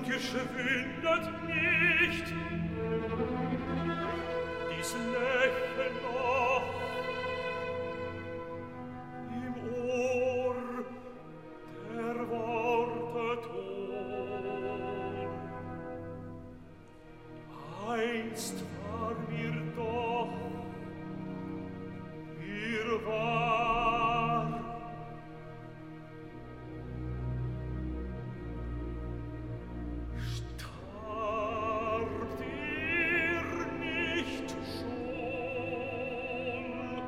geschwindet nicht. Dies Lächeln noch im Ohr, der Worte Ton. Einst war mir doch wahr. Starb ihr nicht schon?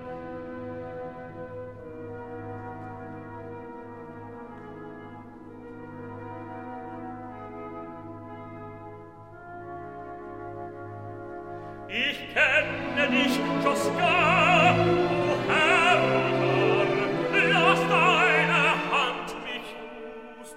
Ich kenne dich, Josquin, o Herr, lass deine Hand mich aus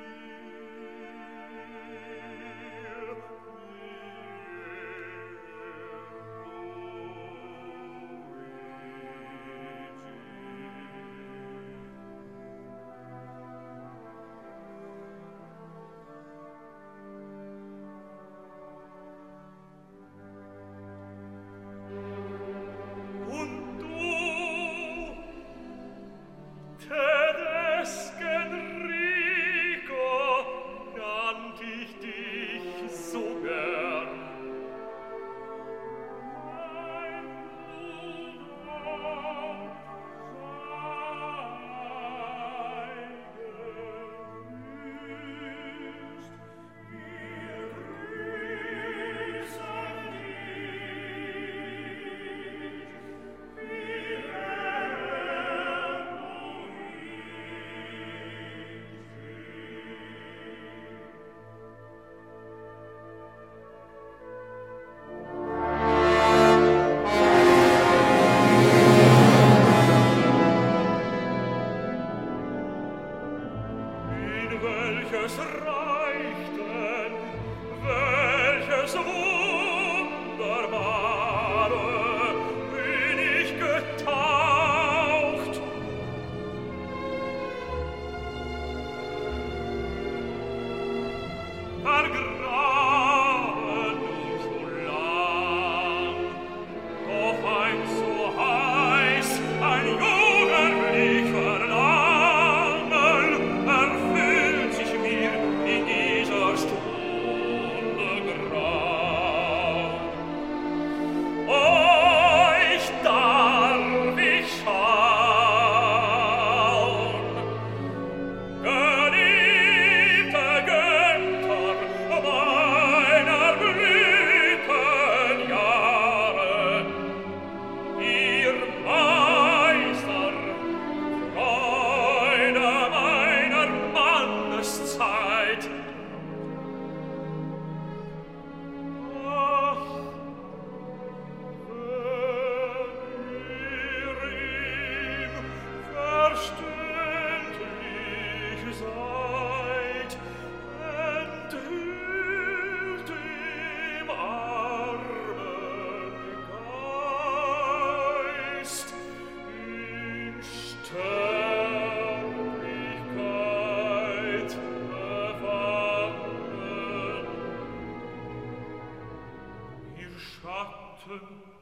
welches Reich denn, welches Wunderbare bin ich getaucht. Vergraben nun so lang, doch ein so heiß, ein jugendlicher Langen erfüllt sich mir in dieser Stunde grau. Euch darf ich schauen, geliebte Götter meiner Blütenjahre, ihr Meister, Freude meiner Manneszeit. Ach, wenn ihr ihm verständlich seid, enthüllt im armen Geist in Sterblichkeit befangen. Ihr Schatten